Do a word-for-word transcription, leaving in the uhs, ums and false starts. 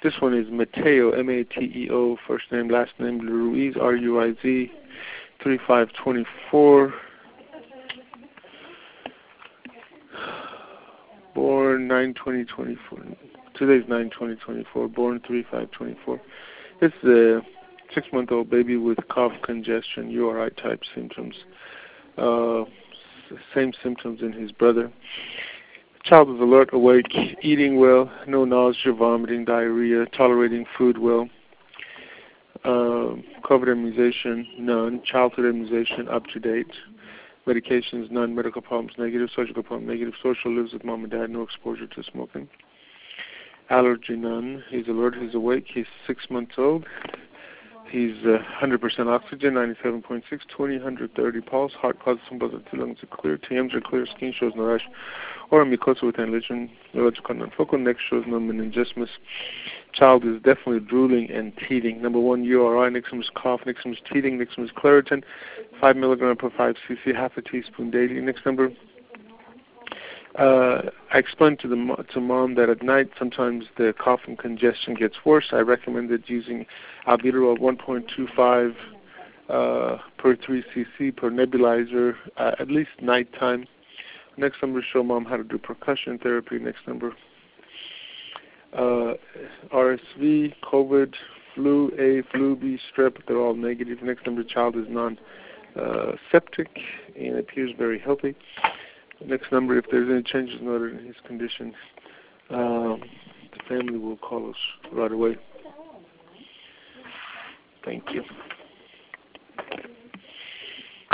This one is Mateo, M A T E O, first name, last name, Ruiz, R U I Z, three five twenty-four. Born nine twenty twenty-four. Today's nine twenty twenty-four. Born three five twenty-four. This is a six-month-old baby with cough, congestion, U R I type symptoms. Uh, same symptoms in his brother. Child is alert, awake, eating well, no nausea, vomiting, diarrhea, tolerating food well. Uh, COVID immunization, none. Childhood immunization, up to date. Medications, none. Medical problems, negative. Surgical problem, negative. Social, lives with mom and dad, no exposure to smoking. Allergy, none. He's alert, he's awake, he's six months old. He's uh, one hundred percent oxygen, ninety-seven point six, twenty, one thirty pulse. Heart causes some buzz, two lungs are clear. T Ms are clear, skin shows no rash or mucosa with enlargement. Neurological non-focal, neck shows no meningismus. Child is definitely drooling and teething. Number one, U R I, nixtam's cough, nixtam's teething, nixtam's Claritin, five milligram per five c c, half a teaspoon daily. Next number. Uh, I explained to the to mom that at night sometimes the cough and congestion gets worse. I recommended using albuterol one point two five uh, per three c c per nebulizer uh, at least nighttime. Next number, show mom how to do percussion therapy. Next number. Uh, R S V, COVID, flu A, flu B, strep, they're all negative. Next number, child is non-septic uh, and appears very healthy. Next number, if there's any changes noted in his condition, um, the family will call us right away. Thank you.